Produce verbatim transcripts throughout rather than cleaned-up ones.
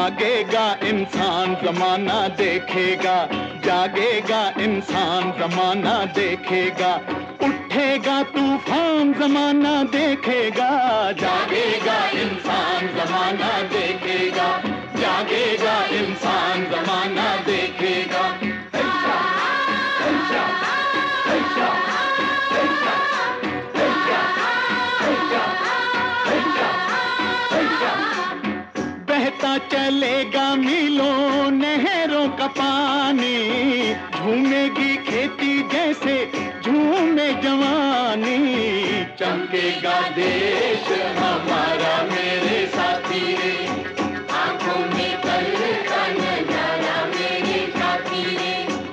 जागेगा इंसान जमाना देखेगा, जागेगा इंसान जमाना देखेगा, उठेगा तूफान जमाना देखेगा, जागेगा इंसान जमाना देखेगा, जागेगा इंसान जमाना देखेगा। ऐशा, ऐशा, ऐशा, ऐशा, ऐशा, ऐशा, ऐशा, ऐशा। बहता चलेगा मीलों नहरों का पानी, झूमेगी खेती जैसे झूमे जवानी, चमकेगा देश हमारा मेरे साथी रे, आंखों में कल का नजारा मेरे साथी रे।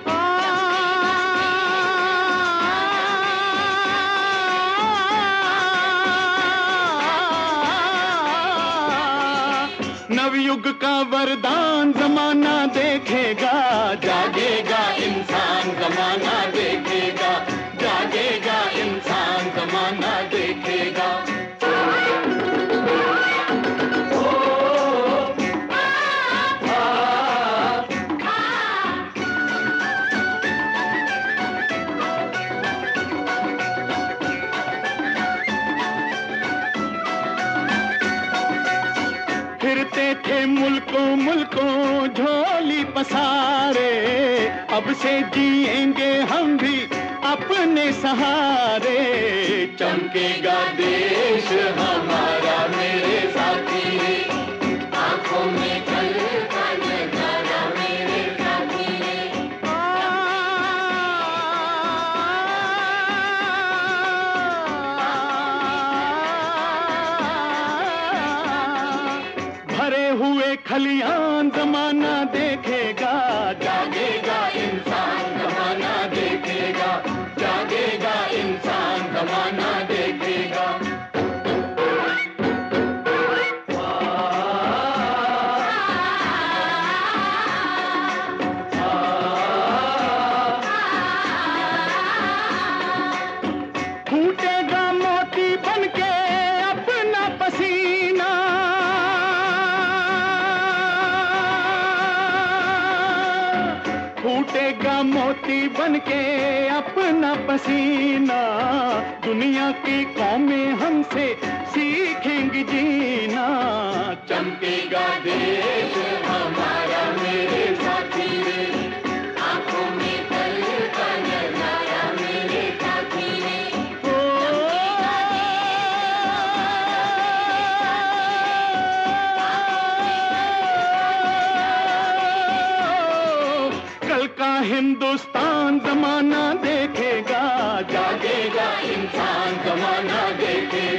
नवयुग का वरदान जमाना देखेगा, जागेगा इंसान जमाना देखेगा, जागेगा इंसान जमाना देखेगा। फिरते थे मुल्कों मुल्कों झोली पसारे, अब से जिएंगे हम भी अपने सहारे, चमकेगा देश हमारा मेरे साथी रे, आंखों में कल का नजारा मेरे साथी रे। भरे हुए खलियान जमाना देखेगा, जागेगा इंसान जमाना देखेगा, जागेगा इंसान जमाना देखेगा। फूटेगा मोती बनके अपना पसीना, फूटेगा मोती बनके अपना पसीना, दुनिया की कौमें हमसे सीखेंगी जीना, चमकेगा देश हमारा मेरे साथी रे, आंखों में कल का नजारा मेरे साथी रे। कल का हिंदुस्तान जमाना देखेगा, जागेगा इंसान जमाना देखेगा।